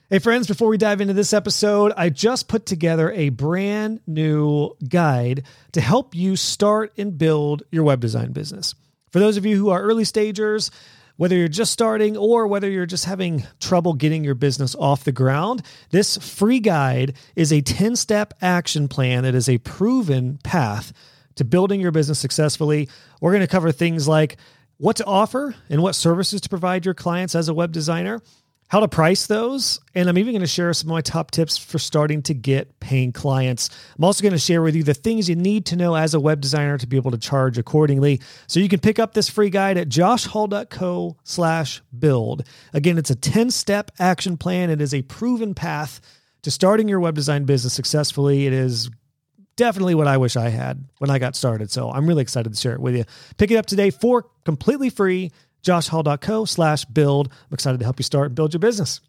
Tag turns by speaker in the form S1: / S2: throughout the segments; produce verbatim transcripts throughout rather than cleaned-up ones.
S1: Hey friends, before we dive into this episode, I just put together a brand new guide to help you start and build your web design business. For those of you who are early stagers, whether you're just starting or whether you're just having trouble getting your business off the ground, this free guide is a ten-step action plan that is a proven path to building your business successfully. We're going to cover things like what to offer and what services to provide your clients as a web designer, how to price those, and I'm even going to share some of my top tips for starting to get paying clients. I'm also going to share with you the things you need to know as a web designer to be able to charge accordingly. So you can pick up this free guide at joshhall.co slash build. Again, it's a ten-step action plan. It is a proven path to starting your web design business successfully. It is definitely what I wish I had when I got started. So I'm really excited to share it with you. Pick it up today for completely free. joshhall.co slash build. I'm excited to help you start and build your business.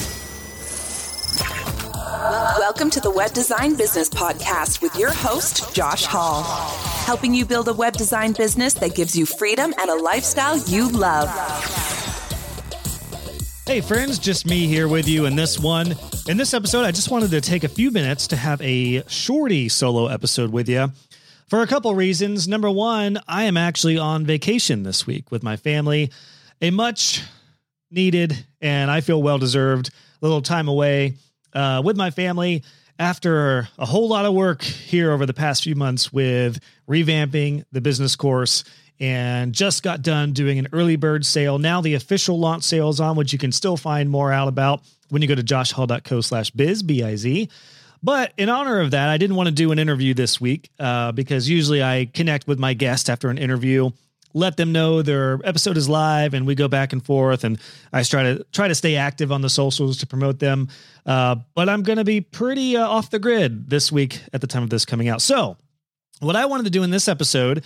S2: Welcome to the Web Design Business Podcast with your host, Josh Hall, helping you build a web design business that gives you freedom and a lifestyle you love.
S1: Hey friends, just me here with you in this one. In this episode, I just wanted to take a few minutes to have a shorty solo episode with you. For a couple reasons. Number one, I am actually on vacation this week with my family, a much needed and I feel well-deserved little time away uh, with my family after a whole lot of work here over the past few months with revamping the business course and just got done doing an early bird sale. Now the official launch sale is on, which you can still find more out about when you go to joshhall.co slash biz, B I Z. But in honor of that, I didn't want to do an interview this week uh, because usually I connect with my guest after an interview, let them know their episode is live, and we go back and forth. And I try to try to stay active on the socials to promote them. Uh, but I'm going to be pretty uh, off the grid this week at the time of this coming out. So what I wanted to do in this episode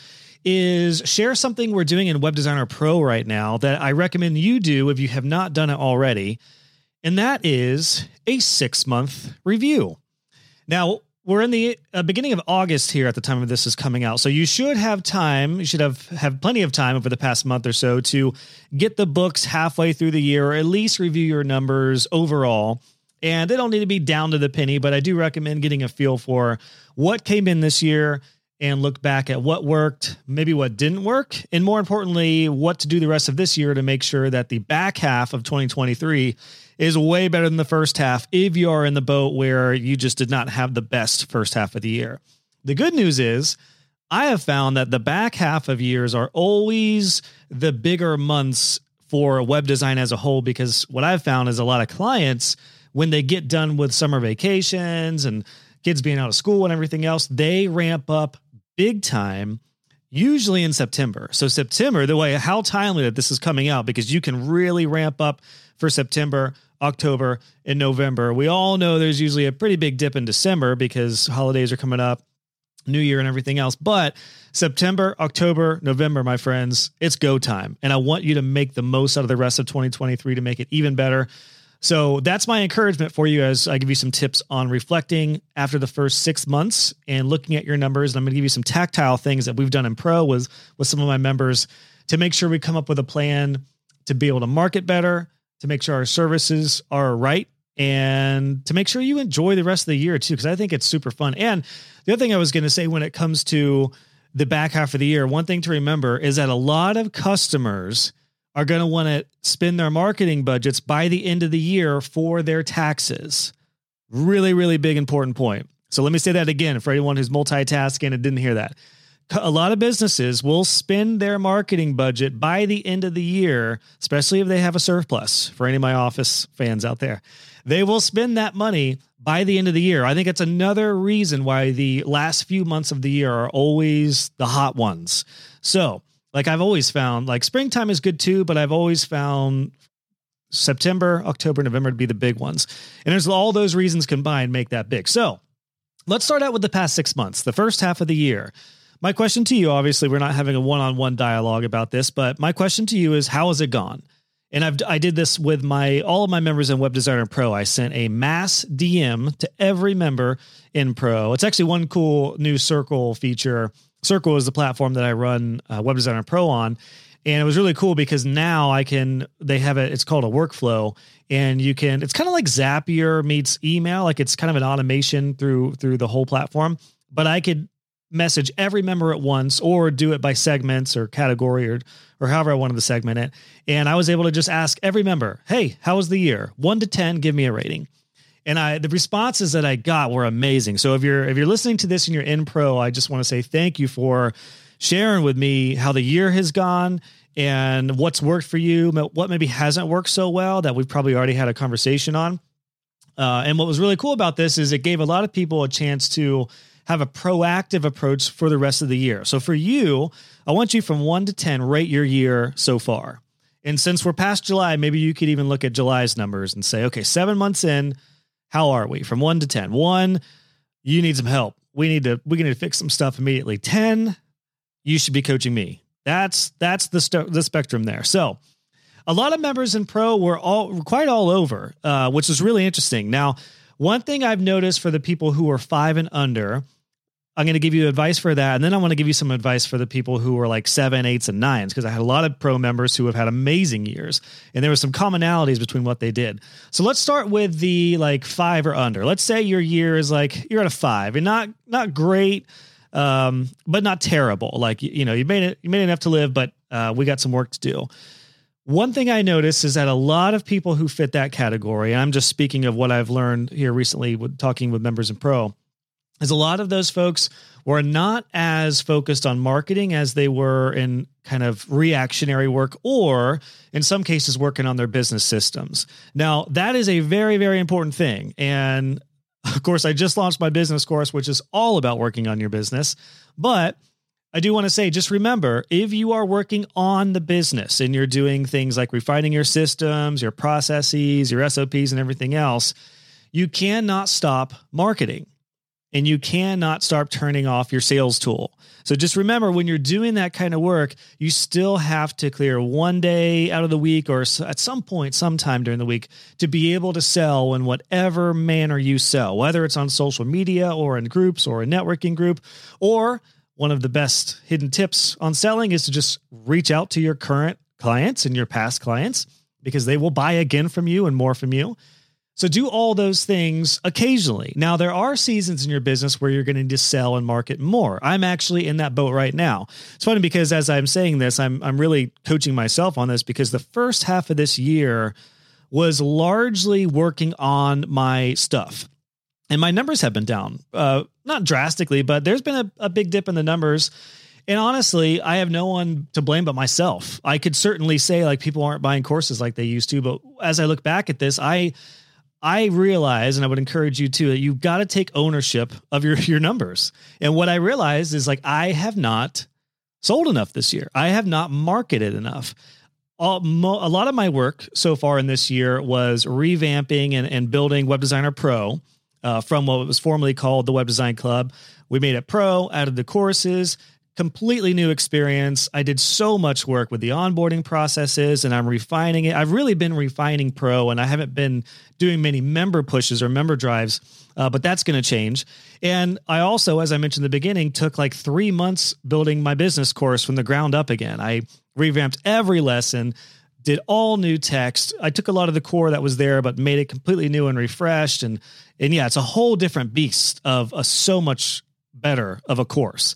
S1: is share something we're doing in Web Designer Pro right now that I recommend you do if you have not done it already. And that is a six-month review. Now, we're in the uh, beginning of August here at the time of this is coming out. So you should have time. You should have, have plenty of time over the past month or so to get the books halfway through the year, or at least review your numbers overall. And they don't need to be down to the penny, but I do recommend getting a feel for what came in this year and look back at what worked, maybe what didn't work, and more importantly, what to do the rest of this year to make sure that the back half of twenty twenty-three is way better than the first half if you are in the boat where you just did not have the best first half of the year. The good news is I have found that the back half of years are always the bigger months for web design as a whole, because what I've found is a lot of clients, when they get done with summer vacations and kids being out of school and everything else, they ramp up big time, usually in September. So September, the way how timely that this is coming out, because you can really ramp up for September, October, and November. We all know there's usually a pretty big dip in December because holidays are coming up, New Year and everything else. But September, October, November, my friends, it's go time. And I want you to make the most out of the rest of twenty twenty-three to make it even better. So that's my encouragement for you as I give you some tips on reflecting after the first six months and looking at your numbers. And I'm going to give you some tactile things that we've done in Pro with, with some of my members to make sure we come up with a plan to be able to market better, to make sure our services are right, and to make sure you enjoy the rest of the year too, because I think it's super fun. And the other thing I was going to say when it comes to the back half of the year, one thing to remember is that a lot of customers are going to want to spend their marketing budgets by the end of the year for their taxes. Really, really big, important point. So let me say that again for anyone who's multitasking and didn't hear that. A lot of businesses will spend their marketing budget by the end of the year, especially if they have a surplus. For any of my office fans out there, they will spend that money by the end of the year. I think it's another reason why the last few months of the year are always the hot ones. So like I've always found, like springtime is good too, but I've always found September, October, November to be the big ones. And there's all those reasons combined make that big. So let's start out with the past six months, the first half of the year. My question to you, obviously, we're not having a one-on-one dialogue about this, but my question to you is, how has it gone? And I've, I did this with my all of my members in Web Designer Pro. I sent a mass D M to every member in Pro. It's actually one cool new Circle feature. Circle is the platform that I run uh, Web Designer Pro on. And it was really cool because now I can, they have it, it's called a workflow, and you can, it's kind of like Zapier meets email. Like it's kind of an automation through, through the whole platform, but I could message every member at once or do it by segments or category or, or however I wanted to segment it. And I was able to just ask every member, hey, how was the year? One to ten, give me a rating. And I, the responses that I got were amazing. So if you're, if you're listening to this and you're in pro, I just want to say thank you for sharing with me how the year has gone and what's worked for you, what maybe hasn't worked so well that we've probably already had a conversation on. Uh, and what was really cool about this is it gave a lot of people a chance to have a proactive approach for the rest of the year. So for you, I want you from one to ten, rate your year so far. And since we're past July, maybe you could even look at July's numbers and say, okay, seven months in, how are we from one to ten? One, you need some help. We need to, we need to fix some stuff immediately. ten, you should be coaching me. That's, that's the st- the spectrum there. So a lot of members in pro were all quite all over, uh, which is really interesting. Now, one thing I've noticed for the people who are five and under, I'm going to give you advice for that. And then I want to give you some advice for the people who are like seven, eights, and nines, because I had a lot of pro members who have had amazing years, and there were some commonalities between what they did. So let's start with the like five or under. Let's say your year is like, you're at a five and not, not great, um, but not terrible. Like, you know, you made it, you made enough to live, but uh, we got some work to do. One thing I noticed is that a lot of people who fit that category, and I'm just speaking of what I've learned here recently with talking with members in pro, is a lot of those folks were not as focused on marketing as they were in kind of reactionary work, or in some cases working on their business systems. Now, that is a very, very important thing. And of course, I just launched my business course, which is all about working on your business. But I do want to say, just remember, if you are working on the business and you're doing things like refining your systems, your processes, your S O Ps, and everything else, you cannot stop marketing. And you cannot start turning off your sales tool. So just remember, when you're doing that kind of work, you still have to clear one day out of the week or at some point, sometime during the week, to be able to sell in whatever manner you sell, whether it's on social media or in groups or a networking group. Or one of the best hidden tips on selling is to just reach out to your current clients and your past clients, because they will buy again from you and more from you. So do all those things occasionally. Now, there are seasons in your business where you're going to just sell and market more. I'm actually in that boat right now. It's funny because as I'm saying this, I'm I'm really coaching myself on this, because the first half of this year was largely working on my stuff. And my numbers have been down, uh, not drastically, but there's been a, a big dip in the numbers. And honestly, I have no one to blame but myself. I could certainly say like people aren't buying courses like they used to, but as I look back at this, I... I realize, and I would encourage you too, that you've got to take ownership of your, your numbers. And what I realized is like, I have not sold enough this year. I have not marketed enough. All, mo, a lot of my work so far in this year was revamping and, and building Web Designer Pro uh, from what was formerly called the Web Design Club. We made it pro, added the courses, completely new experience. I did so much work with the onboarding processes, and I'm refining it. I've really been refining pro, and I haven't been doing many member pushes or member drives, uh, but that's going to change. And I also, as I mentioned in the beginning, took like three months building my business course from the ground up again. I revamped every lesson, did all new text. I took a lot of the core that was there, but made it completely new and refreshed. And, and yeah, it's a whole different beast of a so much better of a course.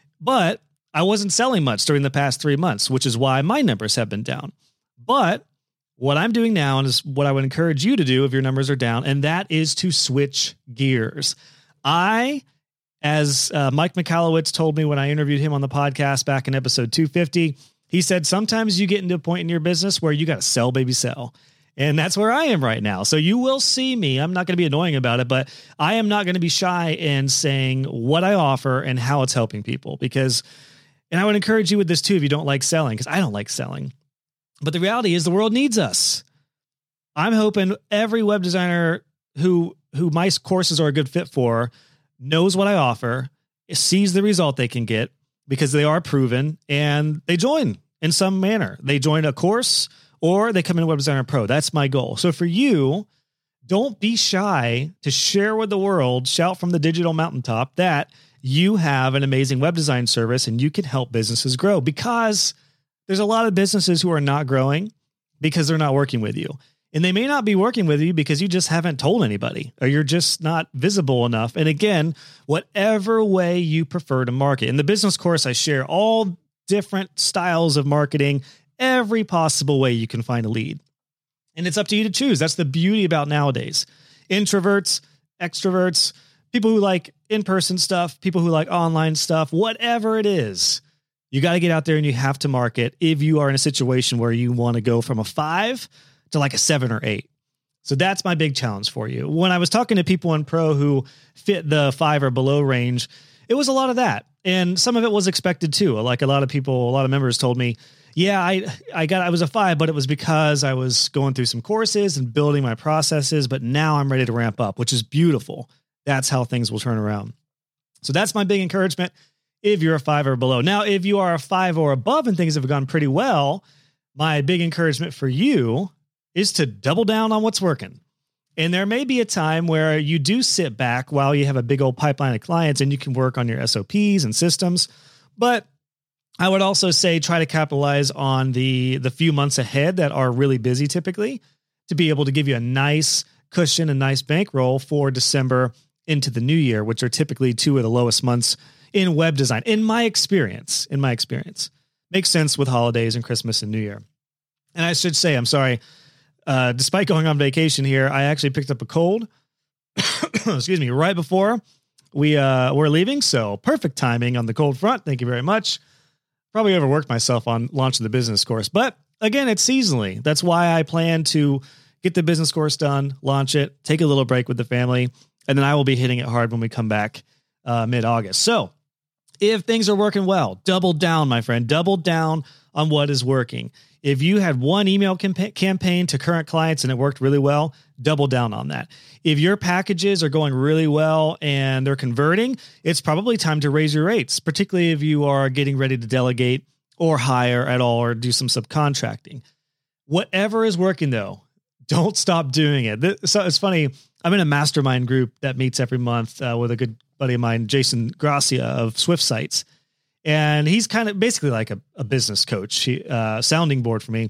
S1: But I wasn't selling much during the past three months, which is why my numbers have been down. But what I'm doing now is what I would encourage you to do if your numbers are down, and that is to switch gears. I, as uh, Mike Michalowicz told me when I interviewed him on the podcast back in episode two fifty, he said, sometimes you get into a point in your business where you got to sell, baby, sell. And that's where I am right now. So you will see me. I'm not going to be annoying about it, but I am not going to be shy in saying what I offer and how it's helping people, because, and I would encourage you with this too, if you don't like selling, because I don't like selling, but the reality is the world needs us. I'm hoping every web designer who, who my courses are a good fit for knows what I offer, sees the result they can get because they are proven, and they join in some manner. They join a course, or they come in Web Designer Pro. That's my goal. So for you, don't be shy to share with the world, shout from the digital mountaintop that you have an amazing web design service and you can help businesses grow, because there's a lot of businesses who are not growing because they're not working with you. And they may not be working with you because you just haven't told anybody or you're just not visible enough. And again, whatever way you prefer to market. In the business course, I share all different styles of marketing, every possible way you can find a lead. And it's up to you to choose. That's the beauty about nowadays. Introverts, extroverts, people who like in-person stuff, people who like online stuff, whatever it is, you got to get out there and you have to market if you are in a situation where you want to go from a five to like a seven or eight. So that's my big challenge for you. When I was talking to people in pro who fit the five or below range, it was a lot of that. And some of it was expected too. Like a lot of people, a lot of members told me, yeah, I, I got, I was a five, but it was because I was going through some courses and building my processes, but now I'm ready to ramp up, which is beautiful. That's how things will turn around. So that's my big encouragement. If you're a five or below. Now, if you are a five or above and things have gone pretty well, my big encouragement for you is to double down on what's working. And there may be a time where you do sit back while you have a big old pipeline of clients and you can work on your S O Ps and systems. But I would also say try to capitalize on the, the few months ahead that are really busy typically to be able to give you a nice cushion, a nice bankroll for December into the new year, which are typically two of the lowest months in web design. In my experience, in my experience, makes sense with holidays and Christmas and New Year. And I should say, I'm sorry, Uh, despite going on vacation here, I actually picked up a cold, excuse me, right before we uh, were leaving. So perfect timing on the cold front. Thank you very much. Probably overworked myself on launching the business course, but again, it's seasonally. That's why I plan to get the business course done, launch it, take a little break with the family, and then I will be hitting it hard when we come back uh, mid-August. So if things are working well, double down, my friend, double down on what is working. If you had one email campa- campaign to current clients and it worked really well, double down on that. If your packages are going really well and they're converting, it's probably time to raise your rates, particularly if you are getting ready to delegate or hire at all or do some subcontracting. Whatever is working though, don't stop doing it. So it's funny. I'm in a mastermind group that meets every month uh, with a good buddy of mine, Jason Gracia of Swift Sites. And he's kind of basically like a, a business coach, he, uh, sounding board for me.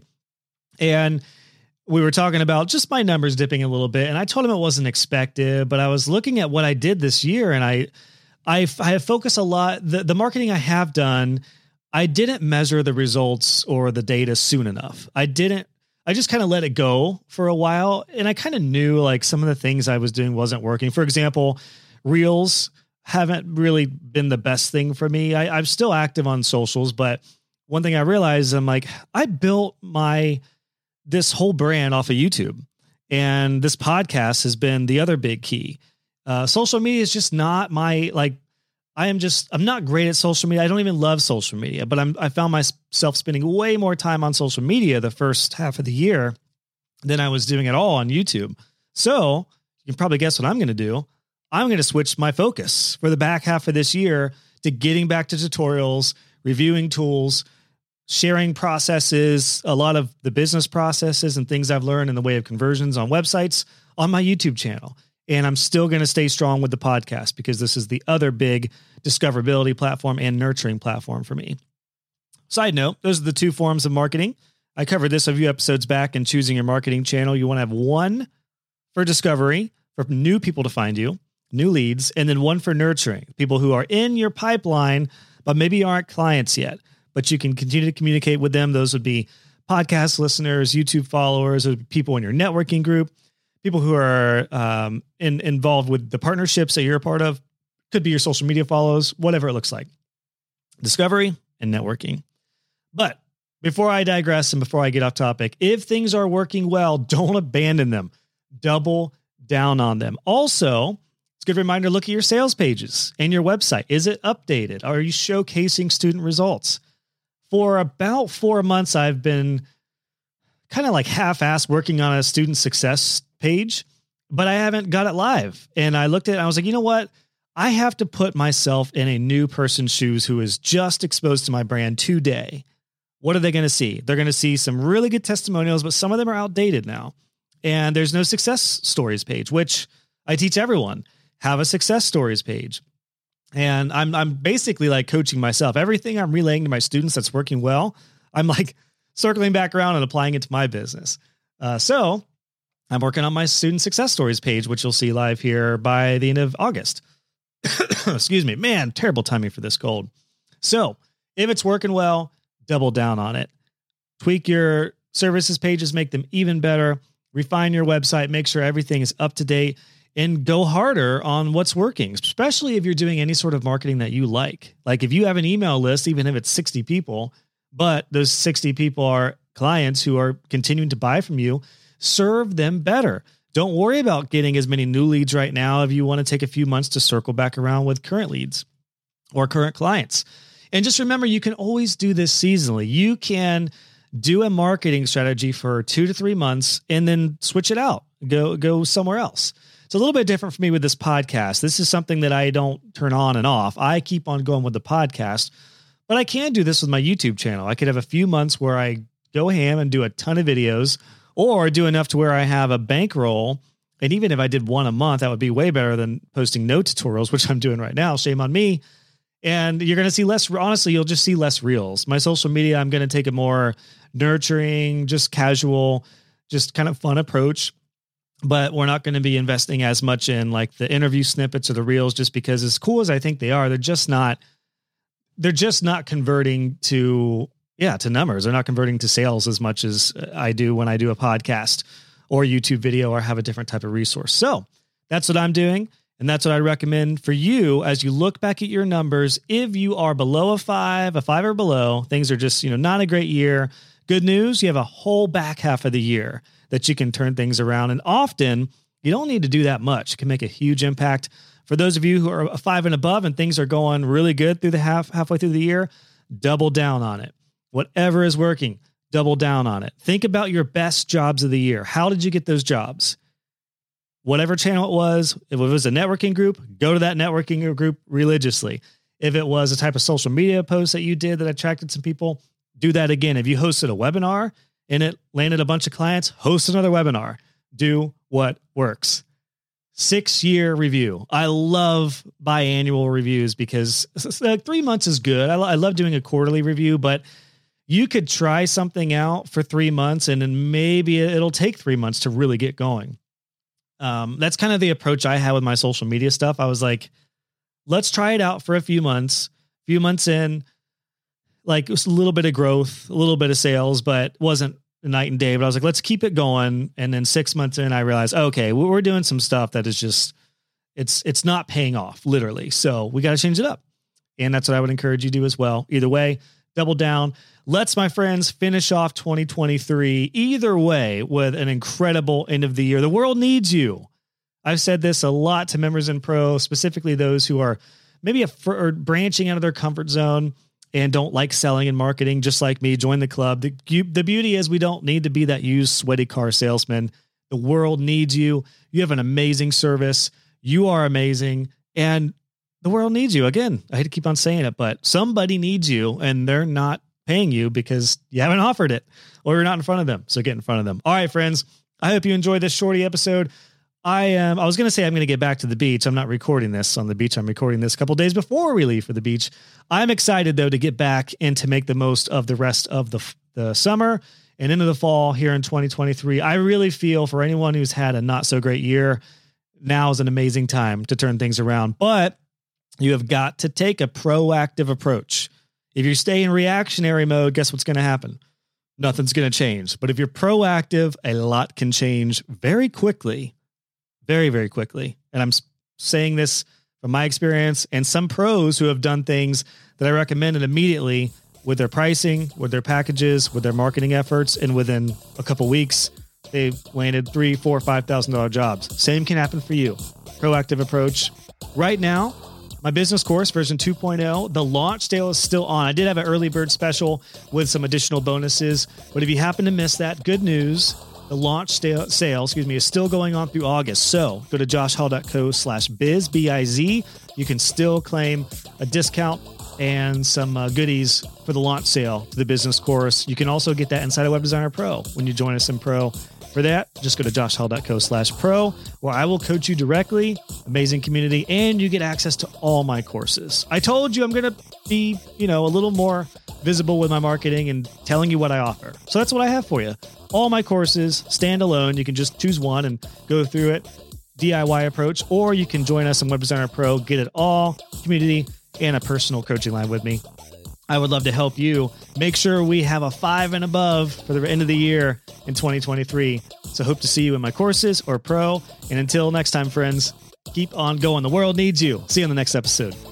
S1: And we were talking about just my numbers dipping a little bit. And I told him it wasn't expected, but I was looking at what I did this year and I, I, I have focused a lot. The, the marketing I have done, I didn't measure the results or the data soon enough. I didn't, I just kind of let it go for a while. And I kind of knew like some of the things I was doing wasn't working. For example, Reels haven't really been the best thing for me. I, I'm still active on socials, but one thing I realized, I'm like, I built my, this whole brand off of YouTube, and this podcast has been the other big key. Uh, social media is just not my, like, I am just, I'm not great at social media. I don't even love social media, but I'm, I found myself spending way more time on social media the first half of the year than I was doing at all on YouTube. So you can probably guess what I'm going to do. I'm going to switch my focus for the back half of this year to getting back to tutorials, reviewing tools, sharing processes, a lot of the business processes and things I've learned in the way of conversions on websites on my YouTube channel. And I'm still going to stay strong with the podcast because this is the other big discoverability platform and nurturing platform for me. Side note, those are the two forms of marketing. I covered this a few episodes back in choosing your marketing channel. You want to have one for discovery, for new people to find you, new leads, and then one for nurturing, people who are in your pipeline, but maybe aren't clients yet, but you can continue to communicate with them. Those would be podcast listeners, YouTube followers, or people in your networking group, people who are um, in, involved with the partnerships that you're a part of, could be your social media follows, whatever it looks like. Discovery and networking. But before I digress and before I get off topic, if things are working well, don't abandon them. Double down on them. Also, it's a good reminder, look at your sales pages and your website. Is it updated? Are you showcasing student results? For about four months, I've been kind of like half-assed working on a student success page, but I haven't got it live. And I looked at it and I was like, you know what? I have to put myself in a new person's shoes who is just exposed to my brand today. What are they going to see? They're going to see some really good testimonials, but some of them are outdated now. And there's no success stories page, which I teach everyone. Have a success stories page. And I'm I'm basically like coaching myself. Everything I'm relaying to my students that's working well, I'm like circling back around and applying it to my business. Uh, so I'm working on my student success stories page, which you'll see live here by the end of August. Excuse me, man, terrible timing for this cold. So if it's working well, double down on it. Tweak your services pages, make them even better. Refine your website, make sure everything is up to date, and go harder on what's working, especially if you're doing any sort of marketing that you like. Like if you have an email list, even if it's sixty people, but those sixty people are clients who are continuing to buy from you, serve them better. Don't worry about getting as many new leads right now if you want to take a few months to circle back around with current leads or current clients. And just remember, you can always do this seasonally. You can do a marketing strategy for two to three months and then switch it out, go, go somewhere else. It's a little bit different for me with this podcast. This is something that I don't turn on and off. I keep on going with the podcast, but I can do this with my YouTube channel. I could have a few months where I go ham and do a ton of videos, or do enough to where I have a bankroll. And even if I did one a month, that would be way better than posting no tutorials, which I'm doing right now. Shame on me. And you're going to see less, honestly, you'll just see less reels. My social media, I'm going to take a more nurturing, just casual, just kind of fun approach. But we're not going to be investing as much in like the interview snippets or the reels, just because as cool as I think they are, they're just not, they're just not converting to, yeah, to numbers. They're not converting to sales as much as I do when I do a podcast or YouTube video or have a different type of resource. So that's what I'm doing. And that's what I recommend for you as you look back at your numbers. If you are below a five, a five or below, things are just, you know, not a great year. Good news, you have a whole back half of the year that you can turn things around. And often you don't need to do that much. It can make a huge impact. For those of you who are a five and above and things are going really good through the half, halfway through the year, double down on it. Whatever is working, double down on it. Think about your best jobs of the year. How did you get those jobs? Whatever channel it was, if it was a networking group, go to that networking group religiously. If it was a type of social media post that you did that attracted some people, do that again. If you hosted a webinar and it landed a bunch of clients, host another webinar. Do what works. Six-year review. I love biannual reviews because like three months is good. I, I love doing a quarterly review, but you could try something out for three months and then maybe it'll take three months to really get going. Um, that's kind of the approach I had with my social media stuff. I was like, let's try it out for a few months, a few months in, like it was a little bit of growth, a little bit of sales, but wasn't night and day. But I was like, let's keep it going. And then six months in, I realized, okay, we're doing some stuff that is just, it's, it's not paying off literally. So we got to change it up. And that's what I would encourage you to do as well. Either way, double down. Let's, my friends, finish off twenty twenty-three either way with an incredible end of the year. The world needs you. I've said this a lot to members in Pro, specifically those who are maybe a, or branching out of their comfort zone and don't like selling and marketing, just like me. Join the club. The, the beauty is we don't need to be that used sweaty car salesman. The world needs you. You have an amazing service. You are amazing. And the world needs you. Again, I hate to keep on saying it, but somebody needs you and they're not paying you because you haven't offered it or you're not in front of them. So get in front of them. All right, friends. I hope you enjoyed this shorty episode. I am, I was going to say I'm going to get back to the beach. I'm not recording this on the beach. I'm recording this a couple days before we leave for the beach. I'm excited though to get back and to make the most of the rest of the, the summer and into the fall here in twenty twenty-three. I really feel for anyone who's had a not so great year, now is an amazing time to turn things around, but you have got to take a proactive approach. If you stay in reactionary mode, guess what's going to happen? Nothing's going to change. But if you're proactive, a lot can change very quickly, very, very quickly. And I'm saying this from my experience and some pros who have done things that I recommended immediately with their pricing, with their packages, with their marketing efforts. And within a couple weeks, they've landed three, four, five thousand dollar jobs. Same can happen for you. Proactive approach. Right now, my business course version two point oh, the launch sale is still on. I did have an early bird special with some additional bonuses, but if you happen to miss that, good news. The launch sale, sale, excuse me, is still going on through August. So go to joshhall.co slash biz, B I Z. You can still claim a discount and some uh, goodies for the launch sale to the business course. You can also get that inside of Web Designer Pro when you join us in Pro. For that, just go to joshhall.co slash pro, where I will coach you directly, amazing community, and you get access to all my courses. I told you I'm going to be, you know, a little more visible with my marketing and telling you what I offer. So that's what I have for you. All my courses, standalone. You can just choose one and go through it, D I Y approach, or you can join us in Web Designer Pro, get it all, community, and a personal coaching line with me. I would love to help you make sure we have a five and above for the end of the year in twenty twenty-three. So hope to see you in my courses or pro. And until next time, friends, keep on going. The world needs you. See you on the next episode.